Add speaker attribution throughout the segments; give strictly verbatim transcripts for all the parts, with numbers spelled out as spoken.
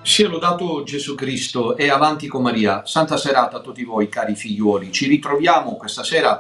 Speaker 1: Sia lodato Gesù Cristo e avanti con Maria. Santa serata a tutti voi, cari figliuoli. Ci ritroviamo questa sera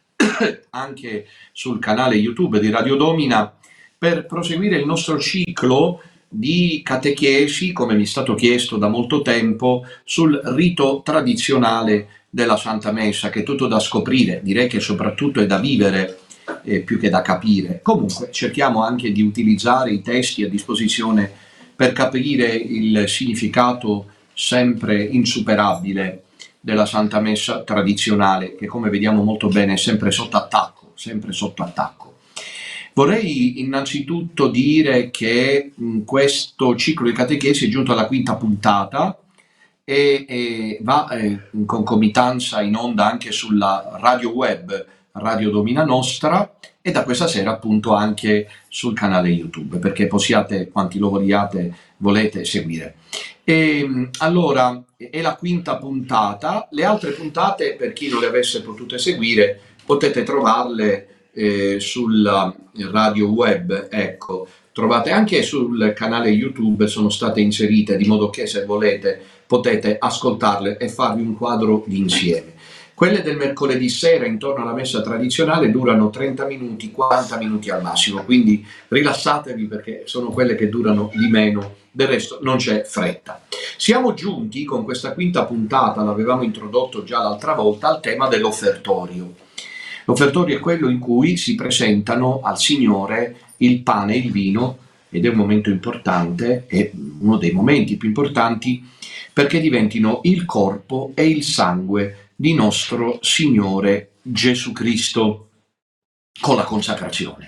Speaker 1: anche sul canale YouTube di Radio Domina per proseguire il nostro ciclo di catechesi, come mi è stato chiesto da molto tempo, sul rito tradizionale della Santa Messa, che è tutto da scoprire, direi che soprattutto è da vivere eh, più che da capire. Comunque cerchiamo anche di utilizzare i testi a disposizione per capire il significato sempre insuperabile della Santa Messa tradizionale, che come vediamo molto bene è sempre sotto attacco, sempre sotto attacco. Vorrei innanzitutto dire che mh, questo ciclo di catechesi è giunto alla quinta puntata e, e va eh, in concomitanza in onda anche sulla radio web Radio Domina Nostra e da questa sera appunto anche sul canale YouTube, perché possiate, quanti lo vogliate, volete seguire. E, allora, è la quinta puntata. Le altre puntate, per chi non le avesse potute seguire, potete trovarle eh, sulla radio web, ecco, trovate anche sul canale YouTube, sono state inserite, di modo che se volete potete ascoltarle e farvi un quadro d'insieme. Quelle del mercoledì sera intorno alla messa tradizionale durano trenta minuti, quaranta minuti al massimo, quindi rilassatevi perché sono quelle che durano di meno, del resto non c'è fretta. Siamo giunti con questa quinta puntata, l'avevamo introdotto già l'altra volta, al tema dell'offertorio. L'offertorio è quello in cui si presentano al Signore il pane e il vino, ed è un momento importante, è uno dei momenti più importanti, perché diventino il corpo e il sangue di nostro Signore Gesù Cristo con la consacrazione.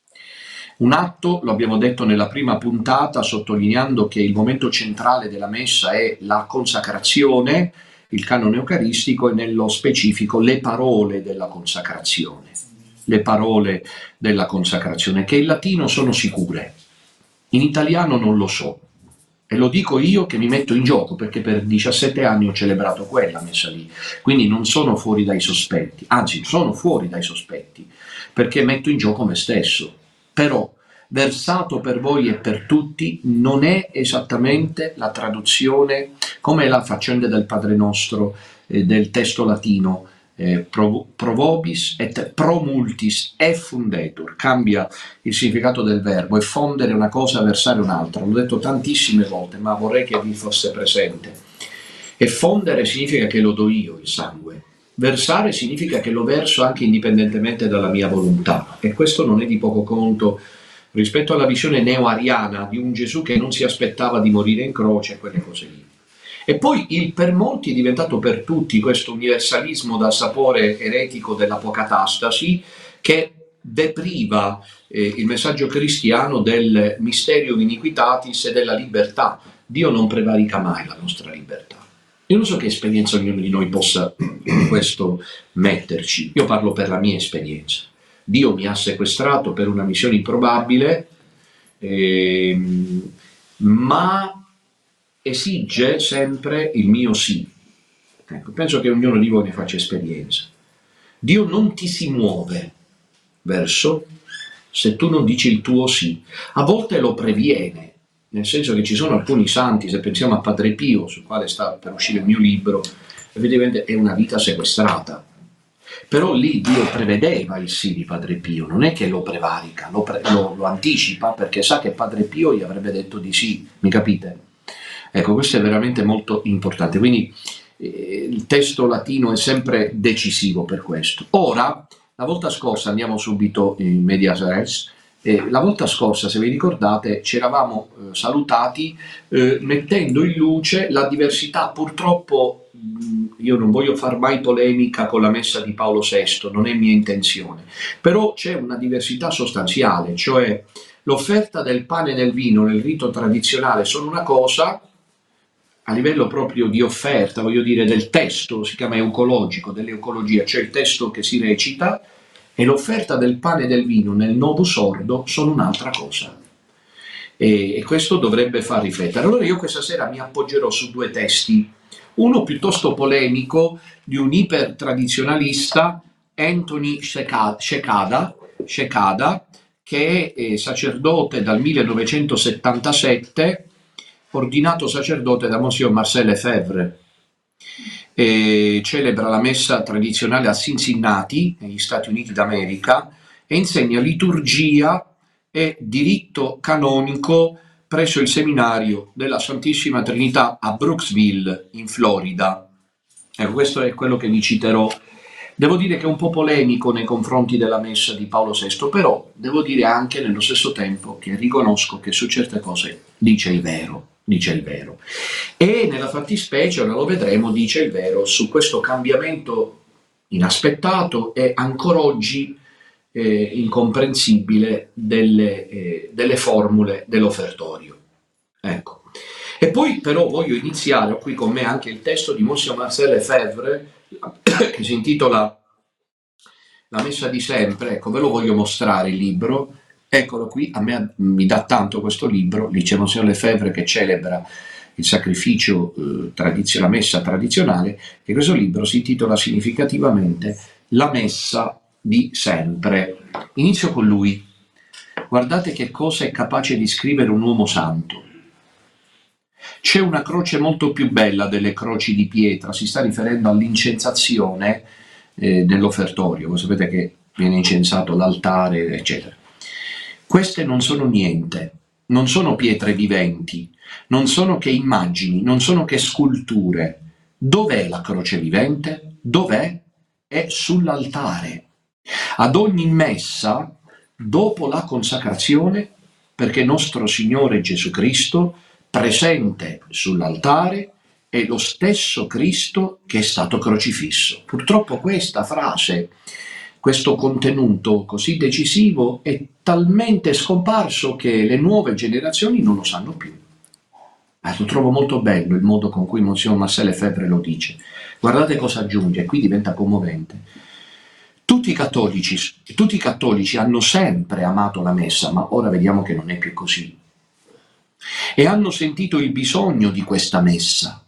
Speaker 1: Un atto, lo abbiamo detto nella prima puntata, sottolineando che il momento centrale della messa è la consacrazione, il canone eucaristico e nello specifico le parole della consacrazione. Le parole della consacrazione, che in latino sono sicure, in italiano non lo so. E lo dico io che mi metto in gioco, perché per diciassette anni ho celebrato quella messa lì, quindi non sono fuori dai sospetti, anzi sono fuori dai sospetti, perché metto in gioco me stesso. Però versato per voi e per tutti non è esattamente la traduzione come la faccenda del Padre Nostro, eh, del testo latino, eh, pro, pro vobis et pro multis effundetur, cambia il significato del verbo, effondere una cosa, versare un'altra. L'ho detto tantissime volte, ma vorrei che vi fosse presente. Effondere significa che lo do io il sangue, versare significa che lo verso anche indipendentemente dalla mia volontà, e questo non è di poco conto rispetto alla visione neo-ariana di un Gesù che non si aspettava di morire in croce e quelle cose lì. E poi il per molti è diventato per tutti questo universalismo dal sapore eretico dell'apocatastasi che depriva eh, il messaggio cristiano del mysterium iniquitatis e della libertà. Dio non prevarica mai la nostra libertà. Io non so che esperienza ognuno di noi possa in questo metterci, io parlo per la mia esperienza. Dio mi ha sequestrato per una missione improbabile, ehm, ma esige sempre il mio sì. Ecco, penso che ognuno di voi ne faccia esperienza. Dio non ti si muove verso se tu non dici il tuo sì. A volte lo previene, nel senso che ci sono alcuni santi, se pensiamo a Padre Pio, sul quale sta per uscire il mio libro, evidentemente è una vita sequestrata. Però lì Dio prevedeva il sì di Padre Pio, non è che lo prevarica, lo, pre- lo, lo anticipa, perché sa che Padre Pio gli avrebbe detto di sì, mi capite? Ecco, questo è veramente molto importante, quindi eh, il testo latino è sempre decisivo per questo. Ora, la volta scorsa, andiamo subito in medias res, eh, la volta scorsa, se vi ricordate, ci eravamo eh, salutati eh, mettendo in luce la diversità, purtroppo mh, io non voglio far mai polemica con la messa di Paolo sesto, non è mia intenzione, però c'è una diversità sostanziale, cioè l'offerta del pane e del vino nel rito tradizionale sono una cosa, a livello proprio di offerta, voglio dire, del testo, si chiama eucologico, dell'eucologia, cioè il testo che si recita, e l'offerta del pane e del vino nel Novus Ordo sono un'altra cosa. E, e questo dovrebbe far riflettere. Allora io questa sera mi appoggerò su due testi, uno piuttosto polemico di un ipertradizionalista, Anthony Shekada, Shekada che è sacerdote dal millenovecentosettantasette ordinato sacerdote da Monsignor Marcel Lefebvre, e celebra la messa tradizionale a Cincinnati, negli Stati Uniti d'America, e insegna liturgia e diritto canonico presso il seminario della Santissima Trinità a Brooksville, in Florida. Ecco, questo è quello che vi citerò. Devo dire che è un po' polemico nei confronti della messa di Paolo sesto, però devo dire anche nello stesso tempo che riconosco che su certe cose dice il vero, dice il vero. E nella fattispecie, ora lo vedremo, dice il vero su questo cambiamento inaspettato e ancora oggi eh, incomprensibile delle, eh, delle formule dell'offertorio. Ecco. E poi però voglio iniziare, ho qui con me anche il testo di Monsignor Marcel Lefebvre, che si intitola La messa di sempre. Ecco, ve lo voglio mostrare il libro, eccolo qui, a me mi dà tanto questo libro, lì c'è Monsignor Lefebvre che celebra il sacrificio, eh, tradizio, la messa tradizionale, e questo libro si intitola significativamente La messa di sempre. Inizio con lui. Guardate che cosa è capace di scrivere un uomo santo. C'è una croce molto più bella delle croci di pietra, si sta riferendo all'incensazione eh, dell'offertorio, voi sapete che viene incensato l'altare, eccetera. Queste non sono niente, non sono pietre viventi, non sono che immagini, non sono che sculture. Dov'è la croce vivente? Dov'è? È sull'altare. Ad ogni messa, dopo la consacrazione, perché nostro Signore Gesù Cristo, presente sull'altare, è lo stesso Cristo che è stato crocifisso. Purtroppo questa frase, questo contenuto così decisivo è talmente scomparso che le nuove generazioni non lo sanno più. Ma lo trovo molto bello il modo con cui Monsignor Marcel Lefebvre lo dice. Guardate cosa aggiunge, qui diventa commovente. Tutti i cattolici, tutti i cattolici hanno sempre amato la messa, ma ora vediamo che non è più così. E hanno sentito il bisogno di questa messa,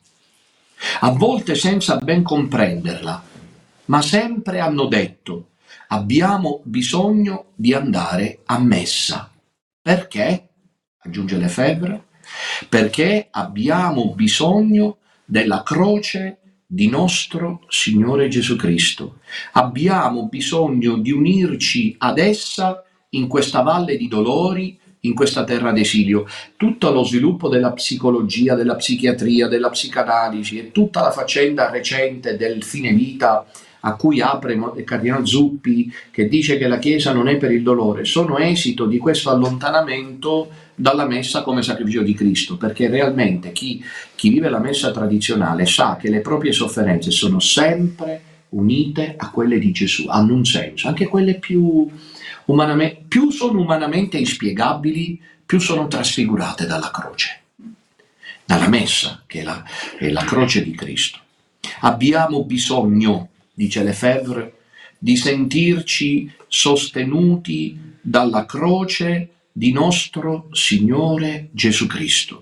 Speaker 1: a volte senza ben comprenderla, ma sempre hanno detto: abbiamo bisogno di andare a messa. Perché? Aggiunge Lefebvre, perché abbiamo bisogno della croce di nostro Signore Gesù Cristo. Abbiamo bisogno di unirci ad essa in questa valle di dolori, in questa terra d'esilio. Tutto lo sviluppo della psicologia, della psichiatria, della psicanalisi e tutta la faccenda recente del fine vita a cui apre il Cardinal Zuppi, che dice che la Chiesa non è per il dolore, sono esito di questo allontanamento dalla messa come sacrificio di Cristo, perché realmente chi, chi vive la messa tradizionale sa che le proprie sofferenze sono sempre unite a quelle di Gesù, hanno un senso, anche quelle più umanamente, più sono umanamente inspiegabili, più sono trasfigurate dalla croce, dalla messa, che è la, è la croce di Cristo. Abbiamo bisogno, dice Lefebvre, di sentirci sostenuti dalla croce di nostro Signore Gesù Cristo.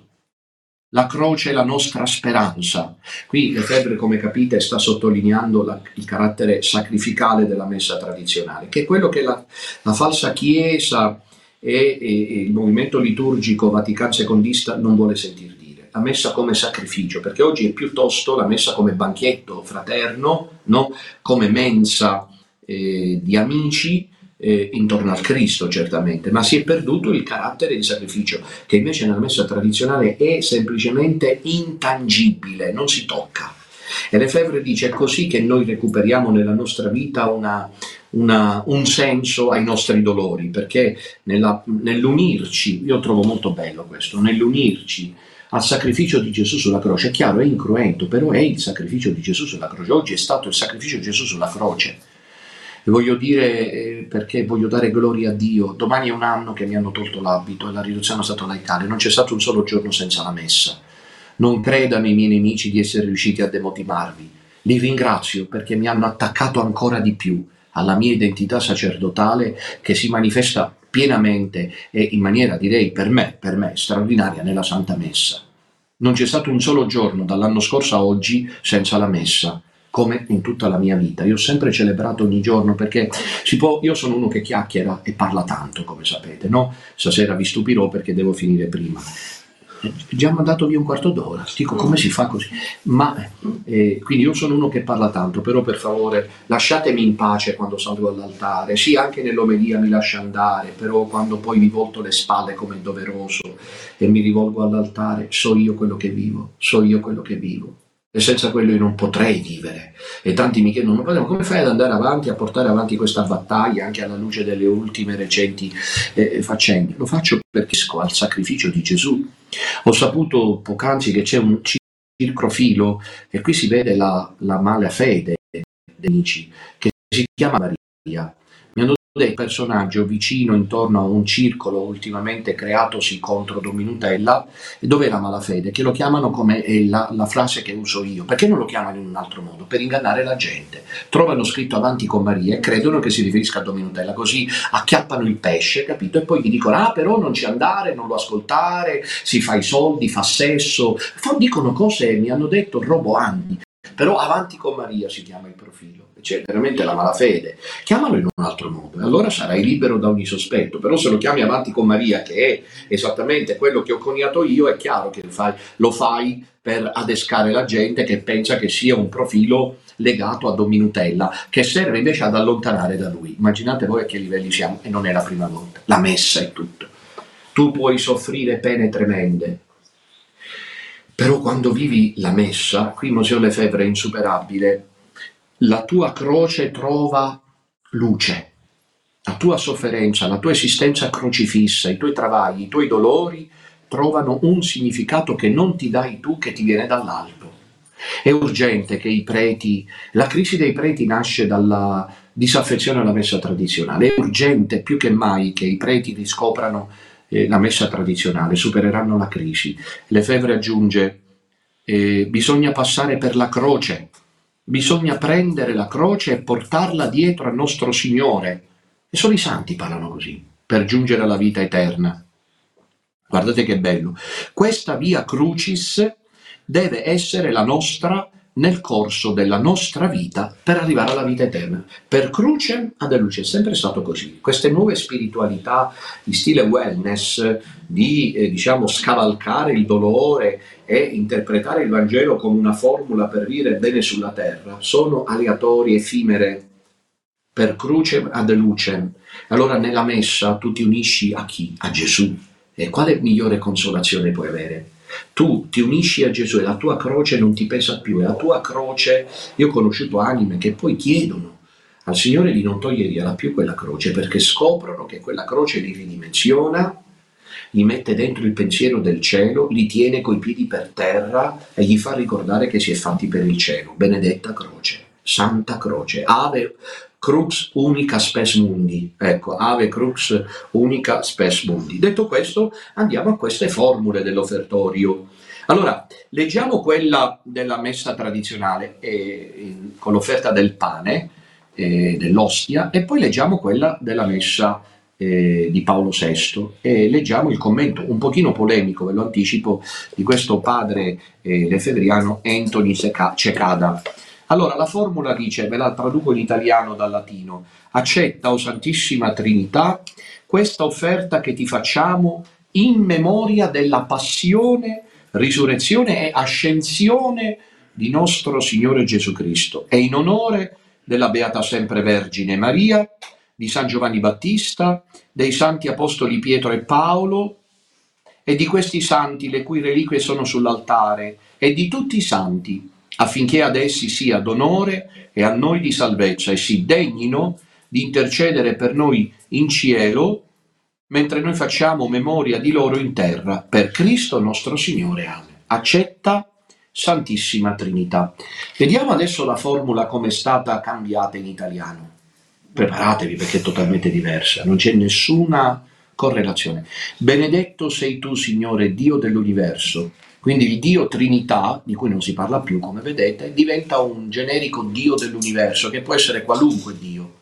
Speaker 1: La croce è la nostra speranza. Qui Lefebvre, come capite, sta sottolineando la, il carattere sacrificale della messa tradizionale, che è quello che la, la falsa Chiesa e, e, e il movimento liturgico vaticano-secondista non vuole sentir dire. La messa come sacrificio, perché oggi è piuttosto la messa come banchetto fraterno, no? Come mensa eh, di amici, Eh, intorno al Cristo certamente, ma si è perduto il carattere di sacrificio, che invece nella messa tradizionale è semplicemente intangibile, non si tocca. E Lefebvre dice: è così che noi recuperiamo nella nostra vita una, una, un senso ai nostri dolori, perché nella, nell'unirci, io trovo molto bello questo, nell'unirci al sacrificio di Gesù sulla croce, è chiaro, è incruento, però è il sacrificio di Gesù sulla croce. Oggi è stato il sacrificio di Gesù sulla croce. E voglio dire, eh, perché voglio dare gloria a Dio, domani è un anno che mi hanno tolto l'abito e la riduzione è stata laicale, non c'è stato un solo giorno senza la messa. Non credano i miei nemici di essere riusciti a demotivarvi. Li ringrazio perché mi hanno attaccato ancora di più alla mia identità sacerdotale, che si manifesta pienamente e in maniera, direi, per me, per me, straordinaria nella Santa Messa. Non c'è stato un solo giorno dall'anno scorso a oggi senza la Messa, come in tutta la mia vita. Io ho sempre celebrato ogni giorno, perché si può, io sono uno che chiacchiera e parla tanto, come sapete, no? Stasera vi stupirò perché devo finire prima. già mandato via un quarto d'ora, dico come si fa così? Ma eh, quindi io sono uno che parla tanto, però per favore lasciatemi in pace quando salgo all'altare, sì anche nell'omelia mi lascia andare, però quando poi mi volto le spalle come è doveroso e mi rivolgo all'altare, so io quello che vivo, so io quello che vivo. E senza quello io non potrei vivere. E tanti mi chiedono, ma come fai ad andare avanti, a portare avanti questa battaglia anche alla luce delle ultime recenti eh, faccende? Lo faccio perché esco al sacrificio di Gesù. Ho saputo poc'anzi che c'è un circofilo, e qui si vede la, la malafede dei amici, che si chiama Maria. Mi hanno detto un personaggio vicino intorno a un circolo ultimamente creatosi contro Dominutella, dove è la malafede, che lo chiamano come è la, la frase che uso io. Perché non lo chiamano in un altro modo? Per ingannare la gente. Trovano scritto avanti con Maria e credono che si riferisca a Dominutella, così acchiappano il pesce, capito? E poi gli dicono, ah però non ci andare, non lo ascoltare, si fa i soldi, fa sesso, fa, dicono cose, mi hanno detto, roboanti. Però avanti con Maria si chiama il profilo, c'è veramente la malafede, chiamalo in un altro modo e allora sarai libero da ogni sospetto. Però se lo chiami avanti con Maria, che è esattamente quello che ho coniato io, è chiaro che lo fai, lo fai per adescare la gente che pensa che sia un profilo legato a Dominutella, che serve invece ad allontanare da lui. Immaginate voi a che livelli siamo, e non è la prima volta. La messa è tutto. Tu puoi soffrire pene tremende, però quando vivi la messa, qui Monsieur Lefebvre è insuperabile, la tua croce trova luce, la tua sofferenza, la tua esistenza crocifissa, i tuoi travagli, i tuoi dolori trovano un significato che non ti dai tu, che ti viene dall'alto. È urgente che i preti, la crisi dei preti nasce dalla disaffezione alla messa tradizionale, è urgente più che mai che i preti riscoprano la messa tradizionale, supereranno la crisi. Lefebvre aggiunge, eh, bisogna passare per la croce, bisogna prendere la croce e portarla dietro al nostro Signore. E solo i santi parlano così, per giungere alla vita eterna. Guardate che bello. Questa via crucis deve essere la nostra nel corso della nostra vita per arrivare alla vita eterna. Per crucem ad luce, è sempre stato così. Queste nuove spiritualità di stile wellness, di eh, diciamo scavalcare il dolore e interpretare il Vangelo come una formula per vivere bene sulla terra, sono aleatorie, effimere. Per crucem ad lucem. Allora nella messa tu ti unisci a chi? A Gesù. E quale migliore consolazione puoi avere? Tu ti unisci a Gesù e la tua croce non ti pesa più, e la tua croce, io ho conosciuto anime che poi chiedono al Signore di non togliergliela più quella croce, perché scoprono che quella croce li ridimensiona, gli mette dentro il pensiero del cielo, li tiene coi piedi per terra e gli fa ricordare che si è fatti per il cielo. Benedetta croce, santa croce, ave crux unica spes mundi, ecco, ave crux unica spes mundi. Detto questo, andiamo a queste formule dell'offertorio. Allora, leggiamo quella della messa tradizionale eh, con l'offerta del pane, eh, dell'ostia, e poi leggiamo quella della messa eh, di Paolo sesto e leggiamo il commento un pochino polemico, ve lo anticipo, di questo padre eh, lefebvriano Anthony Cecada. Allora, la formula dice, ve la traduco in italiano dal latino: accetta, o Santissima Trinità, questa offerta che ti facciamo in memoria della passione, risurrezione e ascensione di nostro Signore Gesù Cristo, e in onore della Beata Sempre Vergine Maria, di San Giovanni Battista, dei Santi Apostoli Pietro e Paolo, e di questi santi le cui reliquie sono sull'altare, e di tutti i santi, affinché ad essi sia d'onore e a noi di salvezza, e si degnino di intercedere per noi in cielo, mentre noi facciamo memoria di loro in terra, per Cristo nostro Signore. Amen. Accetta, Santissima Trinità. Vediamo adesso la formula come è stata cambiata in italiano. Preparatevi perché è totalmente diversa, non c'è nessuna correlazione. Benedetto sei tu, Signore, Dio dell'universo. Quindi il Dio Trinità, di cui non si parla più, come vedete, diventa un generico Dio dell'universo, che può essere qualunque Dio.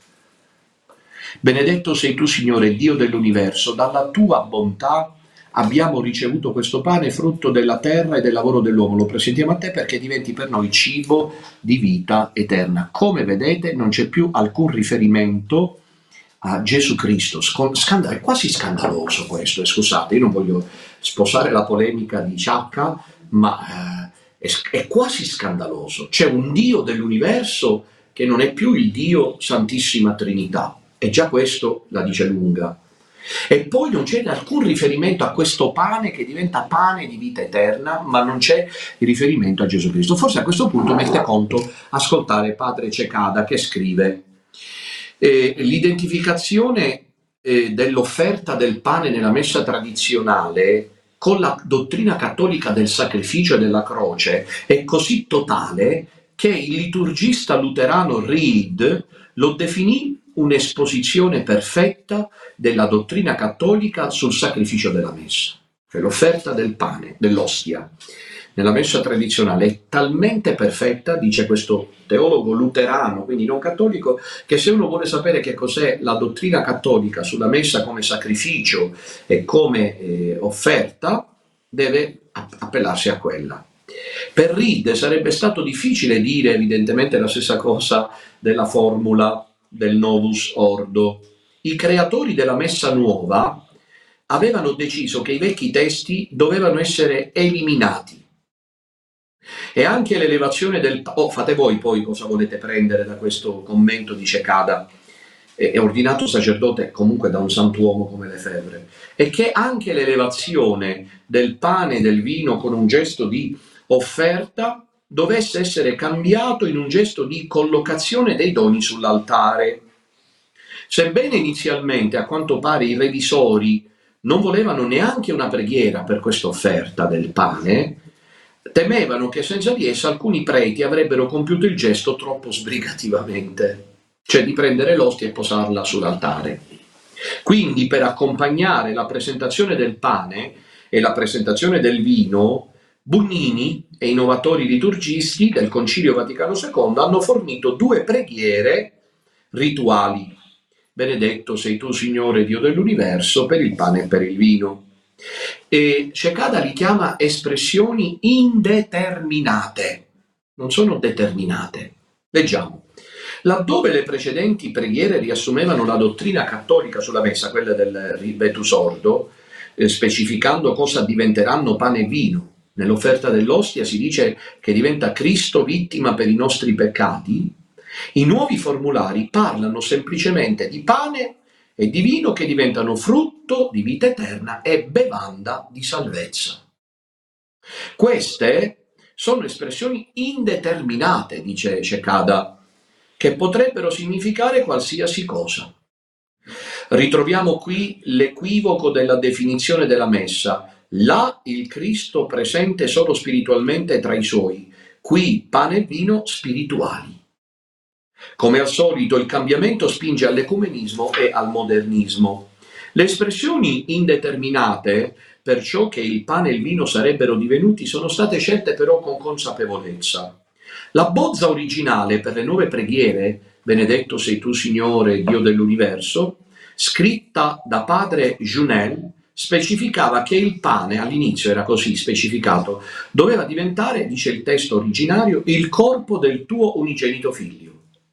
Speaker 1: Benedetto sei tu, Signore, Dio dell'universo, dalla tua bontà abbiamo ricevuto questo pane, frutto della terra e del lavoro dell'uomo. Lo presentiamo a te perché diventi per noi cibo di vita eterna. Come vedete non c'è più alcun riferimento a Gesù Cristo. Scandalo, è quasi scandaloso questo, e scusate, io non voglio sposare la polemica di Ciacca, ma eh, è, è quasi scandaloso. C'è un Dio dell'universo che non è più il Dio Santissima Trinità, e già questo la dice lunga. E poi non c'è alcun riferimento a questo pane che diventa pane di vita eterna, ma non c'è il riferimento a Gesù Cristo. Forse a questo punto mette conto ascoltare padre Cecada, che scrive eh, l'identificazione eh, dell'offerta del pane nella messa tradizionale con la dottrina cattolica del sacrificio e della croce è così totale che il liturgista luterano Reed lo definì un'esposizione perfetta della dottrina cattolica sul sacrificio della messa. Cioè l'offerta del pane, dell'ostia, nella messa tradizionale è talmente perfetta, dice questo teologo luterano, quindi non cattolico, che se uno vuole sapere che cos'è la dottrina cattolica sulla messa come sacrificio e come eh, offerta, deve appellarsi a quella. Per Reed sarebbe stato difficile dire evidentemente la stessa cosa della formula del Novus Ordo. I creatori della Messa Nuova avevano deciso che i vecchi testi dovevano essere eliminati, e anche l'elevazione del... Oh, fate voi poi cosa volete prendere da questo commento di Cecada, è ordinato sacerdote comunque da un santuomo come Lefebvre, e che anche l'elevazione del pane e del vino con un gesto di offerta dovesse essere cambiato in un gesto di collocazione dei doni sull'altare. Sebbene inizialmente, a quanto pare, i revisori non volevano neanche una preghiera per questa offerta del pane, temevano che senza di essa alcuni preti avrebbero compiuto il gesto troppo sbrigativamente, cioè di prendere l'ostia e posarla sull'altare. Quindi, per accompagnare la presentazione del pane e la presentazione del vino, Bugnini e i novatori liturgisti del Concilio Vaticano secondo hanno fornito due preghiere rituali. Benedetto sei tu, Signore Dio dell'universo, per il pane e per il vino. E Cecada li chiama espressioni indeterminate, non sono determinate. Leggiamo. Laddove le precedenti preghiere riassumevano la dottrina cattolica sulla messa, quella del Ribetus Ordo, eh, specificando cosa diventeranno pane e vino, nell'offerta dell'ostia si dice che diventa Cristo vittima per i nostri peccati, i nuovi formulari parlano semplicemente di pane e di vino che diventano frutto di vita eterna e bevanda di salvezza. Queste sono espressioni indeterminate, dice Cecada, che potrebbero significare qualsiasi cosa. Ritroviamo qui l'equivoco della definizione della messa. Là il Cristo presente solo spiritualmente tra i suoi, qui pane e vino spirituali. Come al solito il cambiamento spinge all'ecumenismo e al modernismo. Le espressioni indeterminate per ciò che il pane e il vino sarebbero divenuti sono state scelte però con consapevolezza. La bozza originale per le nuove preghiere, benedetto sei tu Signore, Dio dell'universo, scritta da padre Junel, specificava che il pane, all'inizio era così specificato, doveva diventare, dice il testo originario, il corpo del tuo unigenito figlio.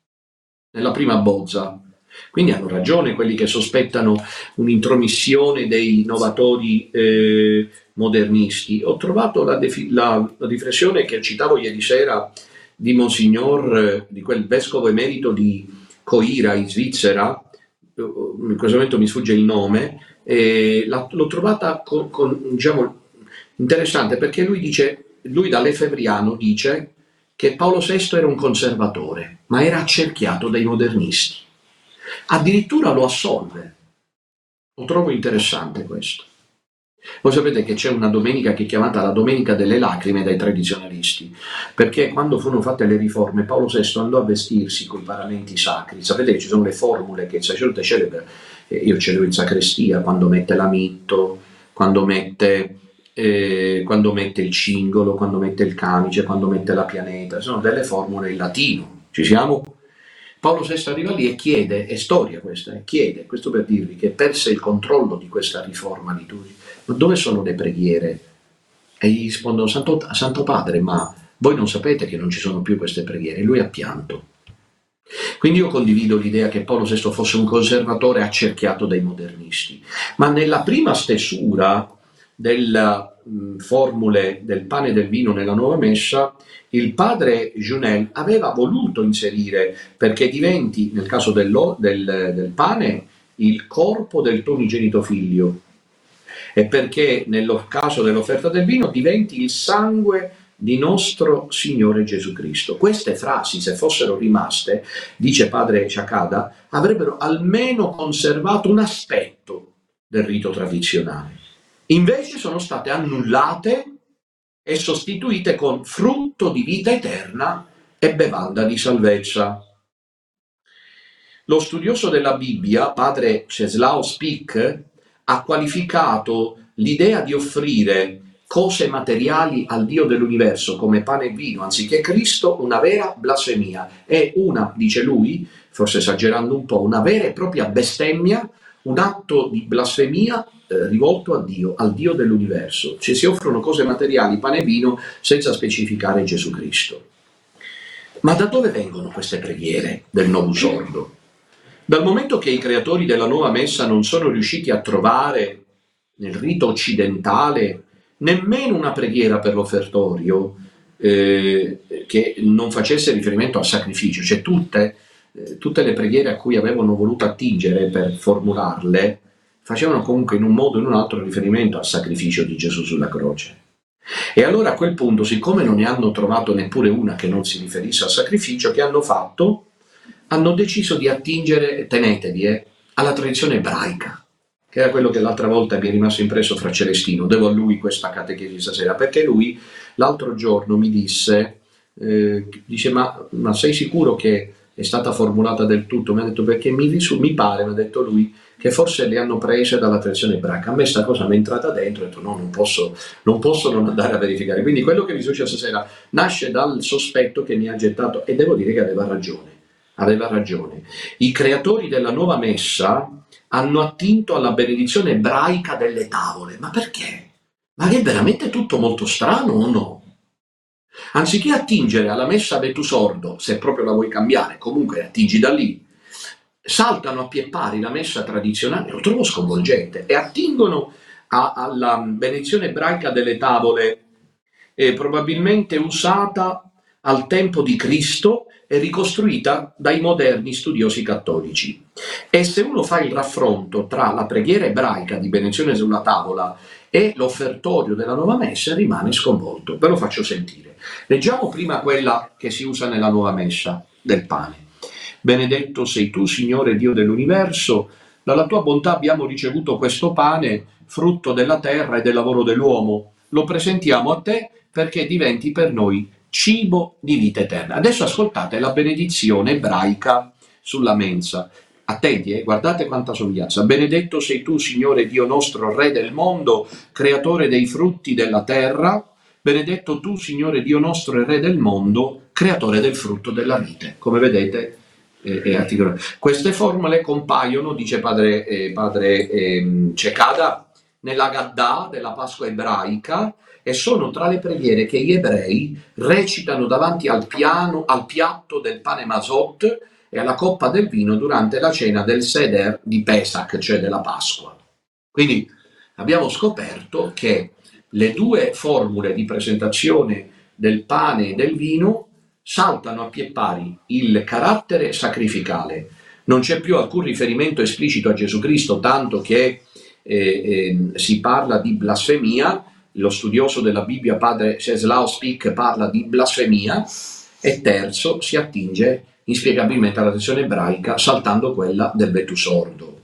Speaker 1: Nella prima bozza. Quindi hanno ragione quelli che sospettano un'intromissione dei novatori eh, modernisti. Ho trovato la, defi- la, la riflessione che citavo ieri sera di Monsignor, eh, di quel vescovo emerito di Coira in Svizzera, in questo momento mi sfugge il nome, e la, l'ho trovata con, con, diciamo, interessante, perché lui dice, lui da lefebvriano dice che Paolo sesto era un conservatore, ma era accerchiato dai modernisti. Addirittura lo assolve. Lo trovo interessante questo. Voi sapete che c'è una domenica che è chiamata la Domenica delle Lacrime dai tradizionalisti, perché quando furono fatte le riforme Paolo sesto andò a vestirsi con i paramenti sacri. Sapete che ci sono le formule che il sacerdote celebra, io celebro in sacrestia, quando mette l'amitto, quando mette, eh, quando mette il cingolo, quando mette il camice, quando mette la pianeta, sono delle formule in latino. Ci siamo? Paolo sesto arriva lì e chiede, è storia questa, eh, chiede, questo per dirvi che perse il controllo di questa riforma liturgica. Ma dove sono le preghiere? E gli rispondono, Santo, Santo Padre, ma voi non sapete che non ci sono più queste preghiere? E lui ha pianto. Quindi io condivido l'idea che Paolo sesto fosse un conservatore accerchiato dai modernisti, ma nella prima stesura delle mh, formule del pane e del vino nella nuova messa, il padre Junel aveva voluto inserire, perché diventi, nel caso dello, del, del pane, il corpo del tuo unigenito figlio, e perché nel caso dell'offerta del vino diventi il sangue di nostro Signore Gesù Cristo. Queste frasi, se fossero rimaste, dice padre Ciacada, avrebbero almeno conservato un aspetto del rito tradizionale. Invece sono state annullate e sostituite con frutto di vita eterna e bevanda di salvezza. Lo studioso della Bibbia, padre Czeslaw Spik, ha qualificato l'idea di offrire cose materiali al Dio dell'universo come pane e vino anziché Cristo una vera blasfemia. È una, dice lui, forse esagerando un po', una vera e propria bestemmia, un atto di blasfemia eh, rivolto a Dio, al Dio dell'universo. Ci si offrono cose materiali, pane e vino, senza specificare Gesù Cristo. Ma da dove vengono queste preghiere del Novus Ordo? Dal momento che i creatori della nuova messa non sono riusciti a trovare nel rito occidentale nemmeno una preghiera per l'offertorio eh, che non facesse riferimento al sacrificio, cioè tutte, eh, tutte le preghiere a cui avevano voluto attingere per formularle facevano comunque in un modo o in un altro riferimento al sacrificio di Gesù sulla croce. E allora a quel punto, siccome non ne hanno trovato neppure una che non si riferisse al sacrificio, che hanno fatto? Hanno deciso di attingere, tenetevi, eh, alla tradizione ebraica, che era quello che l'altra volta mi è rimasto impresso fra Celestino. Devo a lui questa catechesi stasera, perché lui l'altro giorno mi disse, eh, dice ma, ma sei sicuro che è stata formulata del tutto? Mi ha detto perché mi, mi pare, mi ha detto lui, che forse le hanno prese dalla tradizione ebraica. A me sta cosa mi è entrata dentro, ho detto no, non posso, non posso non andare a verificare. Quindi quello che vi succede stasera nasce dal sospetto che mi ha gettato, e devo dire che aveva ragione. Aveva ragione. I creatori della nuova messa hanno attinto alla benedizione ebraica delle tavole. Ma perché? Ma è veramente tutto molto strano o no? Anziché attingere alla messa Vetus Ordo, se proprio la vuoi cambiare, comunque attingi da lì, saltano a pie pari la messa tradizionale, lo trovo sconvolgente, e attingono a, alla benedizione ebraica delle tavole, eh, probabilmente usata al tempo di Cristo e ricostruita dai moderni studiosi cattolici. E se uno fa il raffronto tra la preghiera ebraica di benedizione sulla tavola e l'offertorio della nuova messa, rimane sconvolto. Ve lo faccio sentire. Leggiamo prima quella che si usa nella nuova messa del pane. Benedetto sei tu, Signore Dio dell'universo, dalla tua bontà abbiamo ricevuto questo pane, frutto della terra e del lavoro dell'uomo. Lo presentiamo a te perché diventi per noi cibo di vita eterna. Adesso ascoltate la benedizione ebraica sulla mensa. Attenti, eh? Guardate quanta somiglianza. Benedetto sei tu, Signore Dio nostro, Re del mondo, creatore dei frutti della terra. Benedetto tu, Signore Dio nostro e Re del mondo, creatore del frutto della vite. Come vedete, eh, è articolato. Queste formule compaiono, dice padre, eh, padre eh, Cecada, nella Gadda della Pasqua ebraica, e sono tra le preghiere che gli ebrei recitano davanti al, piano, al piatto del pane Masot e alla coppa del vino durante la cena del Seder di Pesach, cioè della Pasqua. Quindi abbiamo scoperto che le due formule di presentazione del pane e del vino saltano a pie pari il carattere sacrificale. Non c'è più alcun riferimento esplicito a Gesù Cristo, tanto che eh, eh, si parla di blasfemia. Lo studioso della Bibbia, padre Czeslaw Spik, parla di blasfemia, e terzo, si attinge inspiegabilmente alla tradizione ebraica, saltando quella del Vetus Ordo.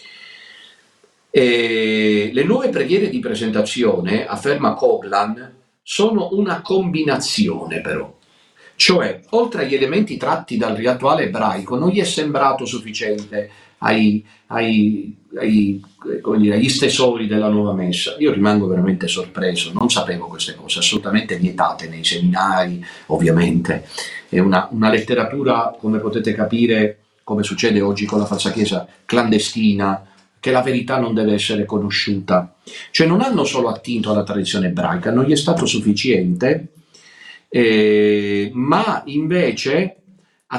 Speaker 1: E le nuove preghiere di presentazione, afferma Coglan, sono una combinazione però. Cioè, oltre agli elementi tratti dal rituale ebraico, non gli è sembrato sufficiente ai, ai, ai, come dire, agli stesori della nuova messa. Io rimango veramente sorpreso, non sapevo queste cose, assolutamente vietate nei seminari, ovviamente. È una, una letteratura, come potete capire, come succede oggi con la falsa chiesa, clandestina, che la verità non deve essere conosciuta. Cioè non hanno solo attinto alla tradizione ebraica, non gli è stato sufficiente, eh, ma invece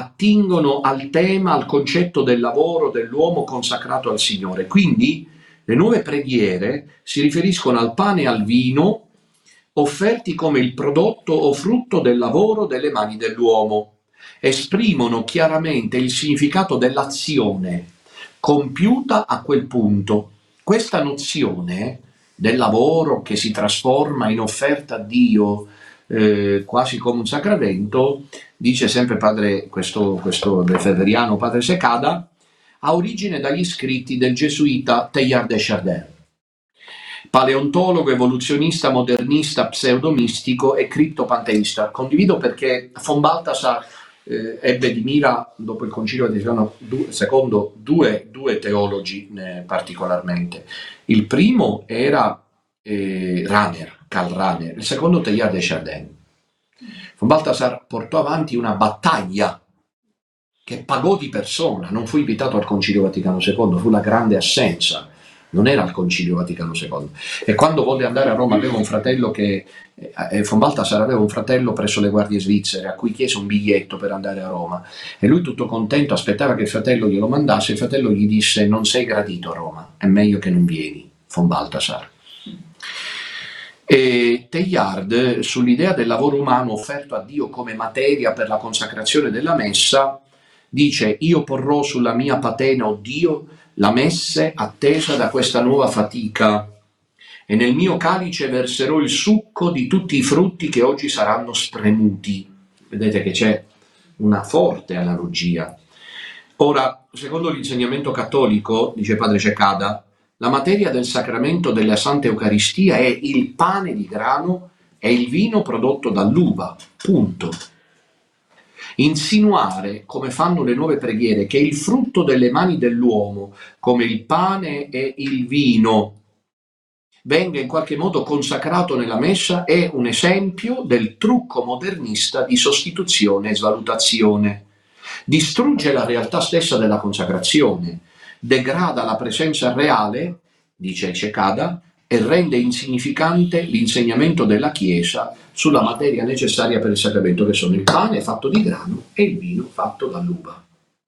Speaker 1: attingono al tema, al concetto del lavoro dell'uomo consacrato al Signore. Quindi Le nuove preghiere si riferiscono al pane e al vino offerti come il prodotto o frutto del lavoro delle mani dell'uomo. Esprimono chiaramente il significato dell'azione compiuta a quel punto. Questa nozione del lavoro che si trasforma in offerta a Dio eh, quasi come un sacramento, dice sempre padre, questo, questo lefebvriano padre Secada, ha origine dagli scritti del gesuita Teilhard de Chardin, paleontologo, evoluzionista, modernista, pseudomistico e criptopanteista. Condivido perché von Balthasar eh, ebbe di mira, dopo il Concilio Vaticano secondo, due, due teologi eh, particolarmente. Il primo era eh, Rahner, Karl Rahner, il secondo Teilhard de Chardin. Von Balthasar portò avanti una battaglia che pagò di persona, non fu invitato al Concilio Vaticano secondo, fu la grande assenza, non era al Concilio Vaticano secondo. E quando volle andare a Roma aveva un fratello che, eh, von Balthasar aveva un fratello presso le guardie svizzere a cui chiese un biglietto per andare a Roma e lui tutto contento aspettava che il fratello glielo mandasse. Il fratello gli disse: non sei gradito a Roma, è meglio che non vieni, von Balthasar. E Teilhard, sull'idea del lavoro umano offerto a Dio come materia per la consacrazione della messa, dice: io porrò sulla mia patena, o Dio, la messe attesa da questa nuova fatica, e nel mio calice verserò il succo di tutti i frutti che oggi saranno spremuti. Vedete che c'è una forte analogia. Ora, secondo l'insegnamento cattolico, dice padre Cecada, la materia del sacramento della Santa Eucaristia è il pane di grano e il vino prodotto dall'uva, punto. Insinuare, come fanno le nuove preghiere, che il frutto delle mani dell'uomo, come il pane e il vino, venga in qualche modo consacrato nella messa è un esempio del trucco modernista di sostituzione e svalutazione. Distrugge la realtà stessa della consacrazione, degrada la presenza reale, dice Cecada, e rende insignificante l'insegnamento della Chiesa sulla materia necessaria per il sacramento, che sono il pane fatto di grano e il vino fatto dall'uva.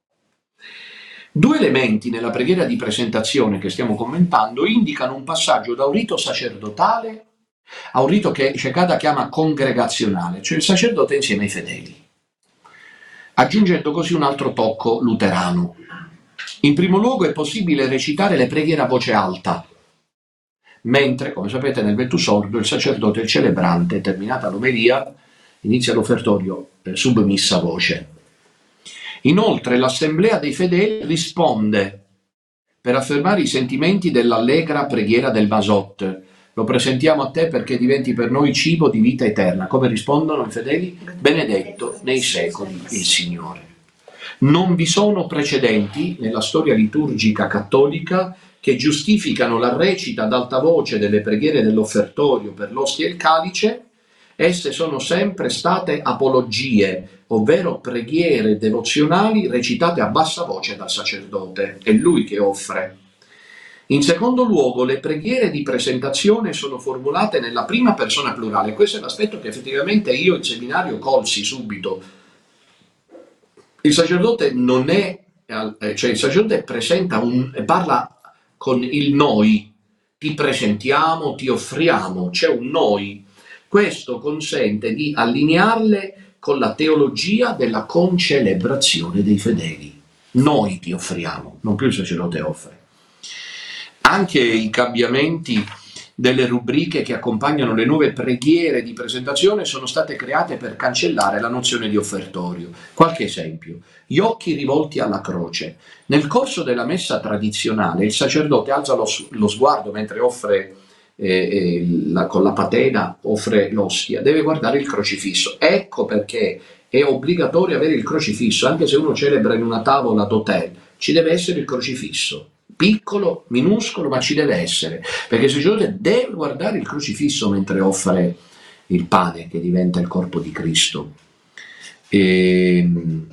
Speaker 1: Due elementi nella preghiera di presentazione che stiamo commentando indicano un passaggio da un rito sacerdotale a un rito che Cecada chiama congregazionale, cioè il sacerdote insieme ai fedeli, aggiungendo così un altro tocco luterano. In primo luogo è possibile recitare le preghiere a voce alta, mentre, come sapete, nel Ventus sordo il sacerdote, il celebrante, terminata l'omelia, inizia l'offertorio eh, sub missa voce. Inoltre l'assemblea dei fedeli risponde per affermare i sentimenti dell'allegra preghiera del Masot. Lo presentiamo a te perché diventi per noi cibo di vita eterna. Come rispondono i fedeli? Benedetto nei secoli il Signore. Non vi sono precedenti nella storia liturgica cattolica che giustificano la recita ad alta voce delle preghiere dell'offertorio per l'ostia e il calice. Esse sono sempre state apologie, ovvero preghiere devozionali recitate a bassa voce dal sacerdote, è lui che offre. In secondo luogo, le preghiere di presentazione sono formulate nella prima persona plurale. Questo è l'aspetto che effettivamente io in seminario colsi subito. Il sacerdote non è, cioè il sacerdote presenta un, parla con il noi, ti presentiamo, ti offriamo, c'è un noi. Questo consente di allinearle con la teologia della concelebrazione dei fedeli. Noi ti offriamo, non più il sacerdote offre. Anche i cambiamenti delle rubriche che accompagnano le nuove preghiere di presentazione sono state create per cancellare la nozione di offertorio. Qualche esempio: gli occhi rivolti alla croce. Nel corso della messa tradizionale il sacerdote alza lo, lo sguardo mentre offre eh, eh, la, con la patena offre l'ostia, deve guardare il crocifisso. Ecco perché è obbligatorio avere il crocifisso, anche se uno celebra in una tavola d'hotel, ci deve essere il crocifisso. Piccolo, minuscolo, ma ci deve essere, perché il sacerdote deve guardare il crocifisso mentre offre il pane che diventa il corpo di Cristo. E,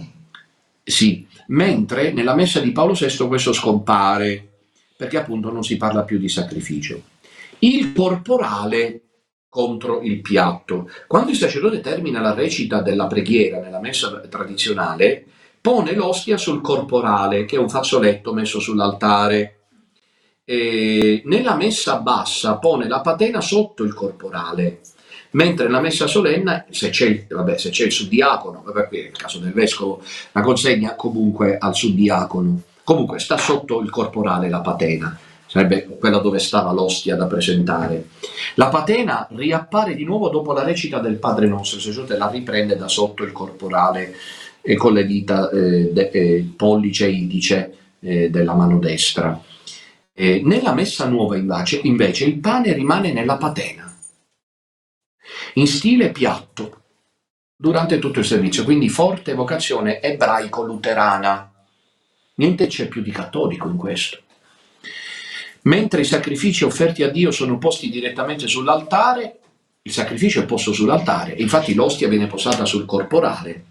Speaker 1: sì, mentre nella messa di Paolo sesto questo scompare, perché appunto non si parla più di sacrificio. Il corporale contro il piatto. Quando il sacerdote termina la recita della preghiera nella messa tradizionale, pone l'ostia sul corporale, che è un fazzoletto messo sull'altare, eh, nella messa bassa pone la patena sotto il corporale, mentre nella messa solenne, se c'è il, vabbè, se c'è il suddiacono, vabbè, qui nel caso del vescovo la consegna comunque al suddiacono, comunque sta sotto il corporale la patena, sarebbe quella dove stava l'ostia da presentare. La patena riappare di nuovo dopo la recita del Padre Nostro, il sacerdote la riprende da sotto il corporale e con le dita eh, de, eh, pollice e indice eh, della mano destra. Eh, nella messa nuova invece, invece il pane rimane nella patena, in stile piatto, durante tutto il servizio, quindi forte vocazione ebraico-luterana. Niente c'è più di cattolico in questo. Mentre i sacrifici offerti a Dio sono posti direttamente sull'altare, il sacrificio è posto sull'altare, infatti l'ostia viene posata sul corporale,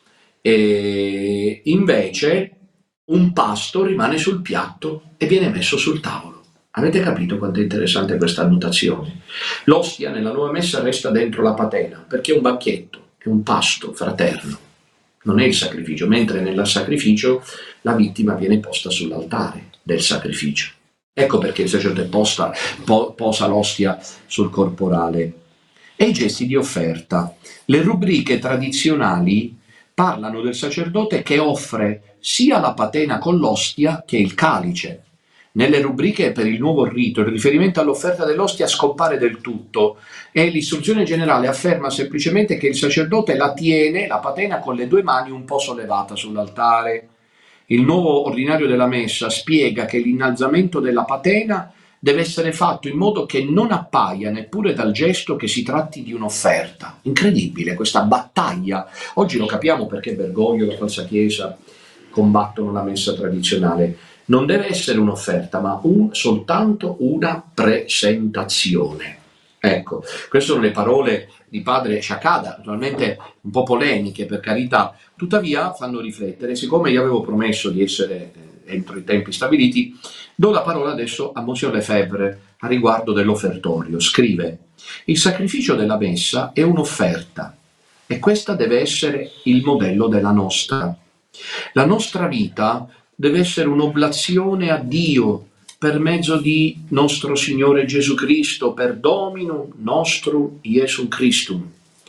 Speaker 1: e invece un pasto rimane sul piatto e viene messo sul tavolo. Avete capito quanto è interessante questa annotazione? L'ostia nella nuova messa resta dentro la patena, perché è un banchetto, è un pasto fraterno, non è il sacrificio, mentre nel sacrificio la vittima viene posta sull'altare del sacrificio. Ecco perché il sacerdote posta, po, posa l'ostia sul corporale. E i gesti di offerta. Le rubriche tradizionali parlano del sacerdote che offre sia la patena con l'ostia che il calice. Nelle rubriche per il nuovo rito il riferimento all'offerta dell'ostia scompare del tutto e l'istruzione generale afferma semplicemente che il sacerdote la tiene, la patena, con le due mani un po' sollevata sull'altare. Il nuovo ordinario della messa spiega che l'innalzamento della patena deve essere fatto in modo che non appaia neppure dal gesto che si tratti di un'offerta. Incredibile questa battaglia. Oggi lo capiamo perché Bergoglio e la falsa chiesa combattono la messa tradizionale. Non deve essere un'offerta, ma un, soltanto una presentazione. Ecco, queste sono le parole di padre Sciacada, naturalmente un po' polemiche per carità, tuttavia fanno riflettere. Siccome io avevo promesso di essere eh, entro i tempi stabiliti, do la parola adesso a Monsignor Lefebvre a riguardo dell'offertorio. Scrive: il sacrificio della messa è un'offerta e questa deve essere il modello della nostra. La nostra vita deve essere un'oblazione a Dio per mezzo di nostro Signore Gesù Cristo, per Dominum nostrum Iesum Christum,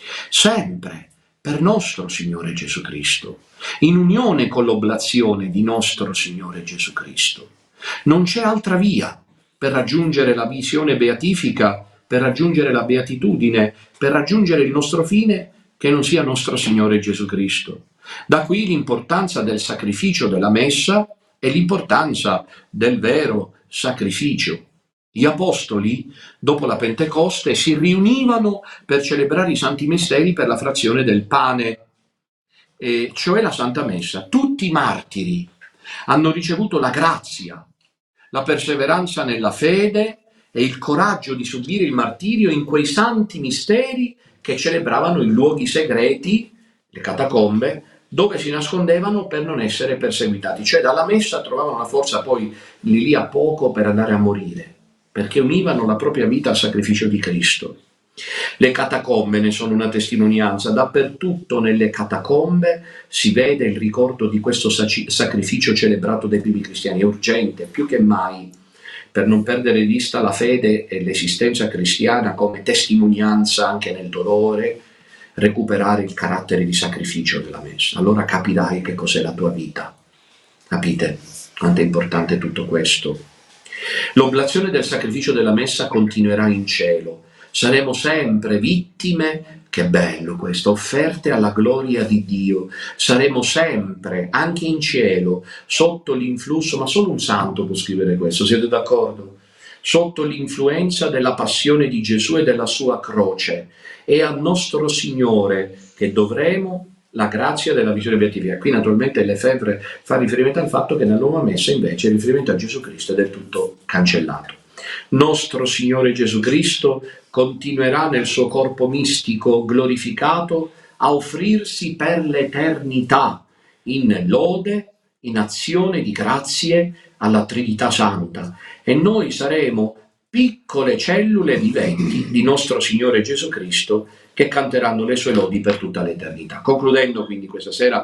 Speaker 1: sempre per nostro Signore Gesù Cristo, in unione con l'oblazione di nostro Signore Gesù Cristo. Non c'è altra via per raggiungere la visione beatifica, per raggiungere la beatitudine, per raggiungere il nostro fine, che non sia nostro Signore Gesù Cristo. Da qui l'importanza del sacrificio della messa e l'importanza del vero sacrificio. Gli apostoli, dopo la Pentecoste, si riunivano per celebrare i santi misteri per la frazione del pane, eh, cioè la Santa Messa. Tutti i martiri hanno ricevuto la grazia, la perseveranza nella fede e il coraggio di subire il martirio in quei santi misteri che celebravano in luoghi segreti, le catacombe, dove si nascondevano per non essere perseguitati. Cioè dalla messa trovavano la forza poi lì lì a poco per andare a morire, perché univano la propria vita al sacrificio di Cristo. Le catacombe ne sono una testimonianza. Dappertutto nelle catacombe si vede il ricordo di questo sacrificio celebrato dai primi cristiani. È urgente, più che mai, per non perdere di vista la fede e l'esistenza cristiana come testimonianza anche nel dolore, recuperare il carattere di sacrificio della messa. Allora capirai che cos'è la tua vita. Capite quanto è importante tutto questo? L'oblazione del sacrificio della messa continuerà in cielo. Saremo sempre vittime, che bello questo, offerte alla gloria di Dio. Saremo sempre, anche in cielo, sotto l'influsso, ma solo un santo può scrivere questo, siete d'accordo? Sotto l'influenza della passione di Gesù e della sua croce. E al nostro Signore che dovremo la grazia della visione beatifica. Qui naturalmente Lefebvre fa riferimento al fatto che nella nuova messa invece il riferimento a Gesù Cristo è del tutto cancellato. Nostro Signore Gesù Cristo continuerà nel suo corpo mistico glorificato a offrirsi per l'eternità in lode, in azione di grazie alla Trinità Santa, e noi saremo piccole cellule viventi di nostro Signore Gesù Cristo che canteranno le sue lodi per tutta l'eternità. Concludendo quindi questa sera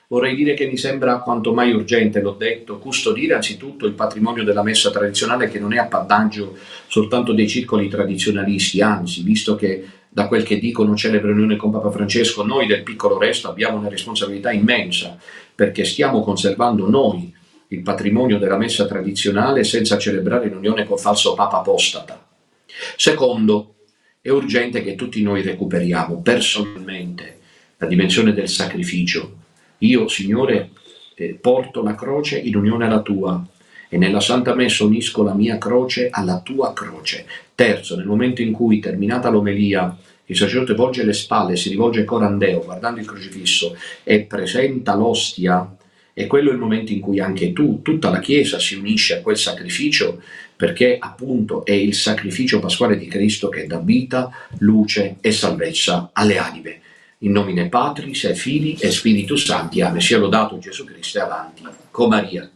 Speaker 1: Vorrei dire che mi sembra quanto mai urgente, l'ho detto, custodire anzitutto il patrimonio della messa tradizionale, che non è appannaggio soltanto dei circoli tradizionalisti, anzi, visto che da quel che dicono celebre unione con Papa Francesco, noi del piccolo resto abbiamo una responsabilità immensa, perché stiamo conservando noi il patrimonio della messa tradizionale senza celebrare l'unione col falso Papa apostata. Secondo, è urgente che tutti noi recuperiamo personalmente la dimensione del sacrificio. Io, Signore, eh, porto la croce in unione alla tua e nella Santa Messa unisco la mia croce alla tua croce. Terzo, nel momento in cui, terminata l'omelia, il sacerdote volge le spalle, si rivolge ancora a Deo, guardando il crocifisso, e presenta l'ostia, e quello è il momento in cui anche tu, tutta la Chiesa, si unisce a quel sacrificio, perché appunto è il sacrificio pasquale di Cristo che dà vita, luce e salvezza alle anime. In nomine Patris et Filii e Spiritus Sancti. Amen. Sia lodato Gesù Cristo e avanti con Maria.